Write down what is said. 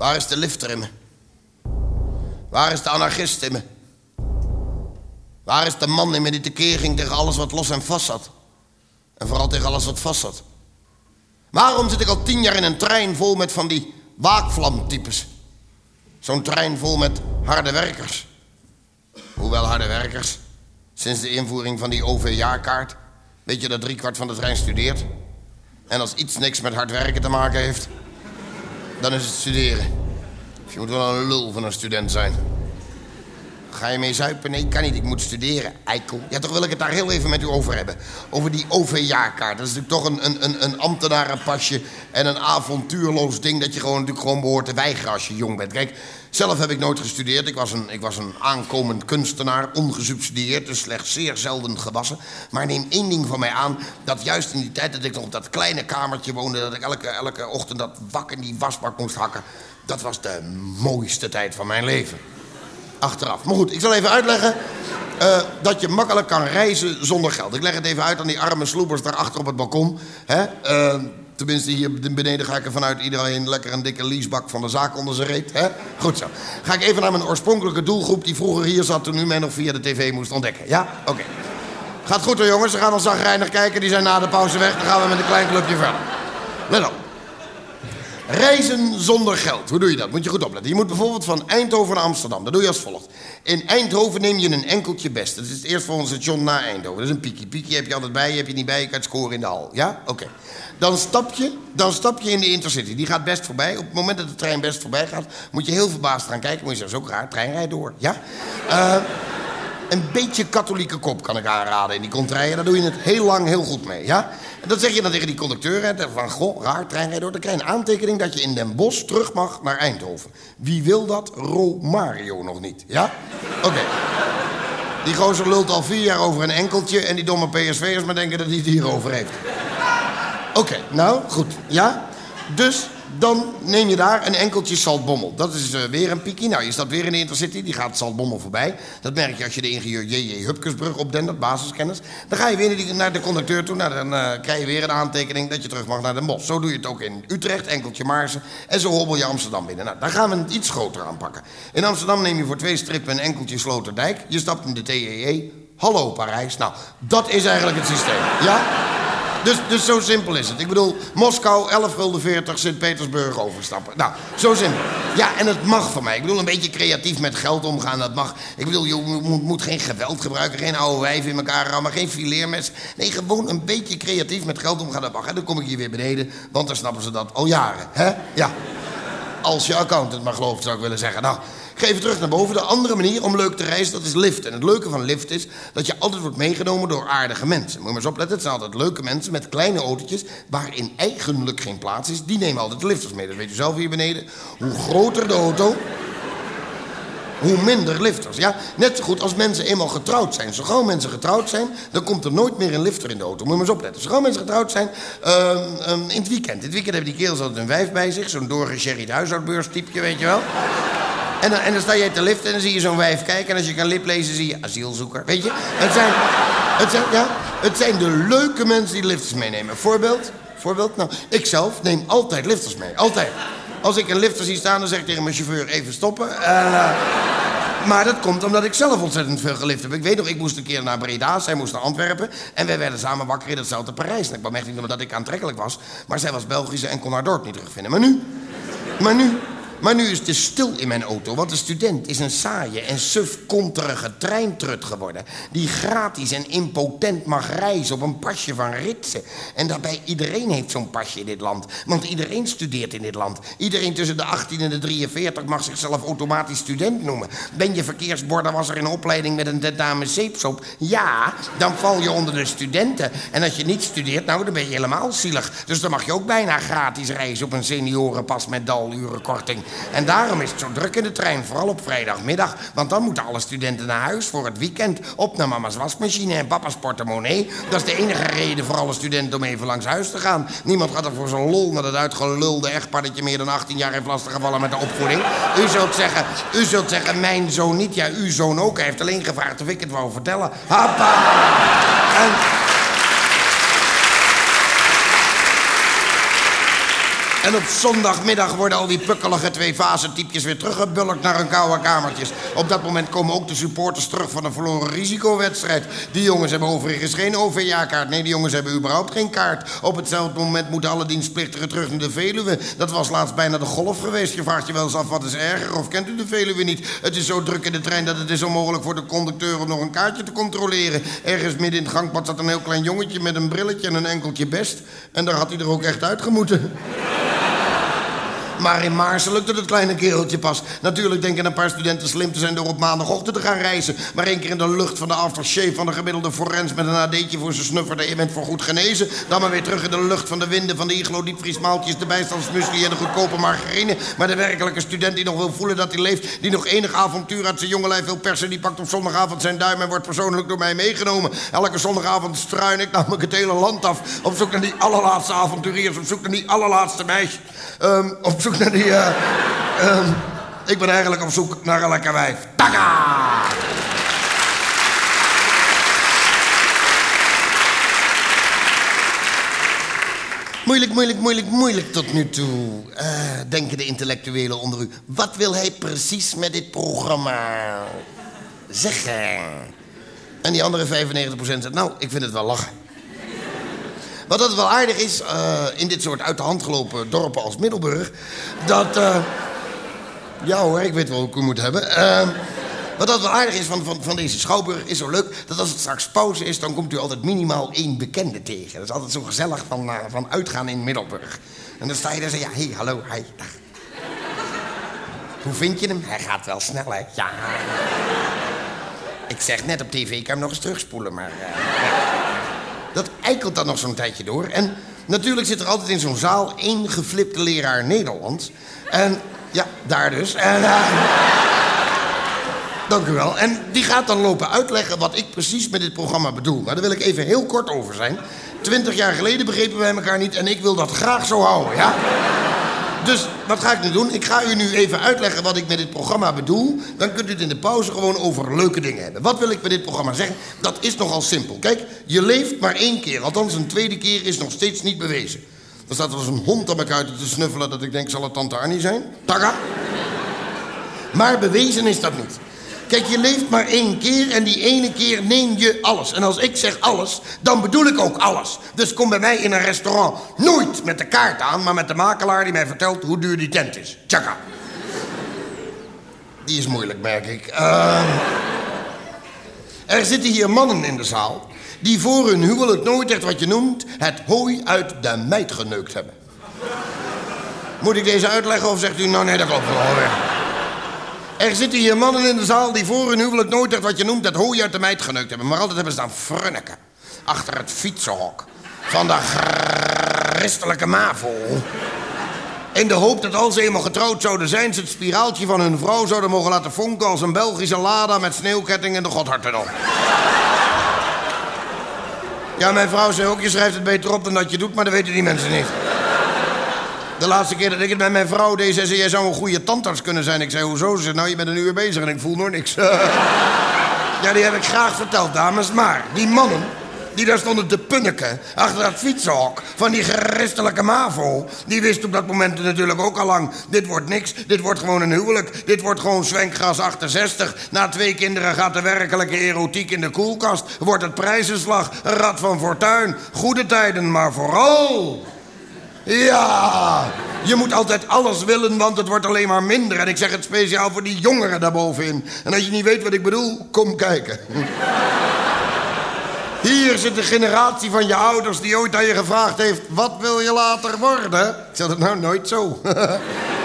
Waar is de lifter in me? Waar is de anarchist in me? Waar is de man in me die tekeer ging tegen alles wat los en vast zat? En vooral tegen alles wat vast zat. Waarom zit ik al 10 jaar in een trein vol met van die waakvlamtypes? Zo'n trein vol met harde werkers. Hoewel harde werkers, sinds de invoering van die OV-jaarkaart... weet je dat 3/4 van de trein studeert. En als iets niks met hard werken te maken heeft... dan is het studeren. Je moet wel een lul van een student zijn. Ga je mee zuipen? Nee, kan niet. Ik moet studeren, eikel. Ja, toch wil ik het daar heel even met u over hebben. Over die OV-jaarkaart. Dat is natuurlijk toch een ambtenarenpasje... en een avontuurloos ding dat je gewoon behoort te weigeren als je jong bent. Kijk, zelf heb ik nooit gestudeerd. Ik was een aankomend kunstenaar, ongesubsidieerd... dus slechts zeer zelden gewassen. Maar neem 1 ding van mij aan... dat juist in die tijd dat ik nog op dat kleine kamertje woonde... dat ik elke ochtend dat wak in die wasbak moest hakken... dat was de mooiste tijd van mijn leven. Achteraf. Maar goed, ik zal even uitleggen dat je makkelijk kan reizen zonder geld. Ik leg het even uit aan die arme sloebers daarachter op het balkon. Hè? Tenminste, hier beneden ga ik ervan uit... iedereen lekker een dikke leasebak van de zaak onder zijn reet. Hè? Goed zo. Ga ik even naar mijn oorspronkelijke doelgroep... die vroeger hier zat toen u mij nog via de tv moest ontdekken. Ja? Oké. Gaat goed hoor jongens, ze gaan ons zagrijnig kijken. Die zijn na de pauze weg, dan gaan we met een klein clubje verder. Let op. Reizen zonder geld. Hoe doe je dat? Moet je goed opletten. Je moet bijvoorbeeld van Eindhoven naar Amsterdam. Dat doe je als volgt. In Eindhoven neem je een enkeltje best. Dat is het eerstvolgende station na Eindhoven. Dat is een piekie. Piekie heb je altijd bij je, heb je niet bij je, kan het scoren in de hal. Ja? Oké. Dan stap je in de Intercity. Die gaat best voorbij. Op het moment dat de trein best voorbij gaat... moet je heel verbaasd gaan kijken. Moet je zeggen, zo raar, trein rijdt door. Ja? Een beetje katholieke kop kan ik aanraden in die contraien. Daar doe je het heel lang heel goed mee, ja? En dat zeg je dan tegen die conducteur, hè, van, goh, raar, trein rijdt door. Dan krijg je een aantekening dat je in Den Bosch terug mag naar Eindhoven. Wie wil dat? Romario nog niet, ja? Oké. Die gozer lult al 4 jaar over een enkeltje... en die domme PSV'ers maar denken dat hij het hierover heeft. Oké, nou, goed, ja? Dus... dan neem je daar een enkeltje Zaltbommel. Dat is weer een piekie. Nou, je staat weer in de Intercity, die gaat Zaltbommel voorbij. Dat merk je als je de ingenieur J.J. Hupkesbrug opdendert, basiskennis. Dan ga je weer naar de conducteur toe. Nou, dan krijg je weer een aantekening dat je terug mag naar Den Bosch. Zo doe je het ook in Utrecht, enkeltje Maarsen. En zo hobbel je Amsterdam binnen. Nou, daar gaan we het iets groter aanpakken. In Amsterdam neem je voor 2 strippen een enkeltje Sloterdijk. Je stapt in de TEE. Hallo Parijs. Nou, dat is eigenlijk het systeem. Ja? Dus zo simpel is het. Ik bedoel, Moskou, 11,40 Sint-Petersburg overstappen. Nou, zo simpel. Ja, en het mag van mij. Ik bedoel, een beetje creatief met geld omgaan, dat mag. Ik bedoel, je moet geen geweld gebruiken, geen oude wijven in elkaar rammen, geen fileermes. Nee, gewoon een beetje creatief met geld omgaan, dat mag. En dan kom ik hier weer beneden, want dan snappen ze dat al jaren. Hè? Ja. Als je accountant maar gelooft, zou ik willen zeggen. Nou, ik ga even terug naar boven. De andere manier om leuk te reizen, dat is lift. En het leuke van lift is dat je altijd wordt meegenomen door aardige mensen. Moet je maar eens opletten, het zijn altijd leuke mensen met kleine autootjes... waarin eigenlijk geen plaats is. Die nemen altijd de lifters mee. Dat weet u zelf hier beneden. Hoe groter de auto, hoe minder lifters. Ja? Net zo goed als mensen eenmaal getrouwd zijn. Zo gauw mensen getrouwd zijn, dan komt er nooit meer een lifter in de auto. Moet je maar eens opletten. Zo gauw mensen getrouwd zijn, in het weekend. In het weekend hebben die kerels altijd een wijf bij zich. Zo'n doorgesherried huishoudbeurstypje, weet je wel. En dan sta jij te liften en dan zie je zo'n wijf kijken... en als je kan liplezen zie je asielzoeker. Weet je? Het zijn de leuke mensen die lifters meenemen. Voorbeeld? Nou, ik zelf neem altijd lifters mee. Altijd. Als ik een lifter zie staan, dan zeg ik tegen mijn chauffeur even stoppen. Maar dat komt omdat ik zelf ontzettend veel gelift heb. Ik weet nog, ik moest een keer naar Breda, zij moest naar Antwerpen... en wij werden samen wakker in hetzelfde Parijs. En ik kwam echt niet omdat ik aantrekkelijk was... maar zij was Belgische en kon haar dorp niet terugvinden. Maar nu is het stil in mijn auto, want de student is een saaie en sufkonterige treintrut geworden... die gratis en impotent mag reizen op een pasje van Ritsen. En daarbij, iedereen heeft zo'n pasje in dit land. Want iedereen studeert in dit land. Iedereen tussen de 18 en de 43 mag zichzelf automatisch student noemen. Ben je verkeersbordenwasser in opleiding met een tentamen zeepsoap? Ja, dan val je onder de studenten. En als je niet studeert, nou, dan ben je helemaal zielig. Dus dan mag je ook bijna gratis reizen op een seniorenpas met dalurenkorting. En daarom is het zo druk in de trein, vooral op vrijdagmiddag. Want dan moeten alle studenten naar huis voor het weekend. Op naar mama's wasmachine en papa's portemonnee. Dat is de enige reden voor alle studenten om even langs huis te gaan. Niemand gaat er voor zo'n lol naar dat uitgelulde echtpaar... dat je meer dan 18 jaar heeft lastiggevallen met de opvoeding. U zult zeggen, mijn zoon niet. Ja, uw zoon ook. Hij heeft alleen gevraagd of ik het wou vertellen. Hoppa! En op zondagmiddag worden al die pukkelige twee-fase-typjes weer teruggebulkt naar hun koude kamertjes. Op dat moment komen ook de supporters terug van een verloren risicowedstrijd. Die jongens hebben overigens geen OV-kaart. Nee, die jongens hebben überhaupt geen kaart. Op hetzelfde moment moeten alle dienstplichtigen terug naar de Veluwe. Dat was laatst bijna de golf geweest. Je vraagt je wel eens af, wat is erger? Of kent u de Veluwe niet? Het is zo druk in de trein dat het is onmogelijk voor de conducteur om nog een kaartje te controleren. Ergens midden in het gangpad zat een heel klein jongetje met een brilletje en een enkeltje best. En daar had hij er ook echt uitgemoeten. Maar in Maarsen lukte het kleine kereltje pas. Natuurlijk denken een paar studenten slim te zijn door op maandagochtend te gaan reizen. Maar 1 keer in de lucht van de aftershave van de gemiddelde forens met een AD'tje voor zijn snufferde, je bent voor goed genezen. Dan maar weer terug in de lucht van de winden van de iglo diepvriesmaaltjes, de bijstandsmuesli en de goedkope margarine. Maar de werkelijke student die nog wil voelen dat hij leeft, die nog enig avontuur uit zijn jonge lijf wil persen, die pakt op zondagavond zijn duim en wordt persoonlijk door mij meegenomen. Elke zondagavond struin ik namelijk het hele land af. Op zoek naar die allerlaatste avonturiers, op zoek naar die allerlaatste meisje. Op zoek naar die... ik ben eigenlijk op zoek naar een lekker wijf. Taka! Moeilijk tot nu toe. Denken de intellectuelen onder u. Wat wil hij precies met dit programma zeggen? En die andere 95% zegt, nou, ik vind het wel lachen. Wat dat wel aardig is, in dit soort uit de hand gelopen dorpen als Middelburg, dat... ja hoor, ik weet wel hoe ik u moet hebben. Wat dat wel aardig is van deze schouwburg is zo leuk, dat als het straks pauze is, dan komt u altijd minimaal 1 bekende tegen. Dat is altijd zo gezellig van uitgaan in Middelburg. En dan sta je daar en zeg je, hey, hallo, hi, dag. Hoe vind je hem? Hij gaat wel snel, hè? Ja. Ik zeg net op tv, ik kan hem nog eens terugspoelen, maar... Dat eikelt dan nog zo'n tijdje door. En natuurlijk zit er altijd in zo'n zaal 1 geflipte leraar Nederlands. En ja, daar dus. En, dank u wel. En die gaat dan lopen uitleggen wat ik precies met dit programma bedoel. Maar daar wil ik even heel kort over zijn. 20 jaar geleden begrepen wij elkaar niet en ik wil dat graag zo houden, ja? Dus wat ga ik nu doen? Ik ga u nu even uitleggen wat ik met dit programma bedoel. Dan kunt u het in de pauze gewoon over leuke dingen hebben. Wat wil ik met dit programma zeggen? Dat is nogal simpel. Kijk, je leeft maar 1 keer. Althans, een tweede keer is nog steeds niet bewezen. Dan staat er als een hond aan elkaar te snuffelen dat ik denk, zal het tante Annie zijn? Taka. Maar bewezen is dat niet. Kijk, je leeft maar 1 keer en die ene keer neem je alles. En als ik zeg alles, dan bedoel ik ook alles. Dus kom bij mij in een restaurant nooit met de kaart aan, maar met de makelaar die mij vertelt hoe duur die tent is. Tjaka. Die is moeilijk, merk ik. Er zitten hier mannen in de zaal die voor hun huwelijk nooit echt wat je noemt het hooi uit de mijt geneukt hebben. Moet ik deze uitleggen of zegt u, nou nee, dat klopt wel alweer. Er zitten hier mannen in de zaal die voor hun huwelijk nooit echt wat je noemt het hooi uit de mijt geneukt hebben. Maar altijd hebben ze dan frunneken achter het fietsenhok van de christelijke MAVO. In de hoop dat als ze eenmaal getrouwd zouden zijn, ze het spiraaltje van hun vrouw zouden mogen laten vonken als een Belgische Lada met sneeuwketting en de Gotthard erop. Ja, mijn vrouw zei ook, je schrijft het beter op dan dat je doet, maar dat weten die mensen niet. De laatste keer dat ik het met mijn vrouw deed, zei ze, jij zou een goede tandarts kunnen zijn. Ik zei, hoezo? Ze zei, nou, je bent 1 uur bezig en ik voel nog niks. Ja, die heb ik graag verteld, dames. Maar die mannen die daar stonden te punniken achter dat fietsenhok van die christelijke MAVO, die wist op dat moment natuurlijk ook al lang, dit wordt niks, dit wordt gewoon een huwelijk, dit wordt gewoon zwenkgras 68. Na 2 kinderen gaat de werkelijke erotiek in de koelkast, wordt het prijzenslag, een rad van fortuin, goede tijden, maar vooral... Ja, je moet altijd alles willen, want het wordt alleen maar minder. En ik zeg het speciaal voor die jongeren daarbovenin. En als je niet weet wat ik bedoel, kom kijken. Hier zit de generatie van je ouders die ooit aan je gevraagd heeft, wat wil je later worden? Ik zeg het nou nooit zo.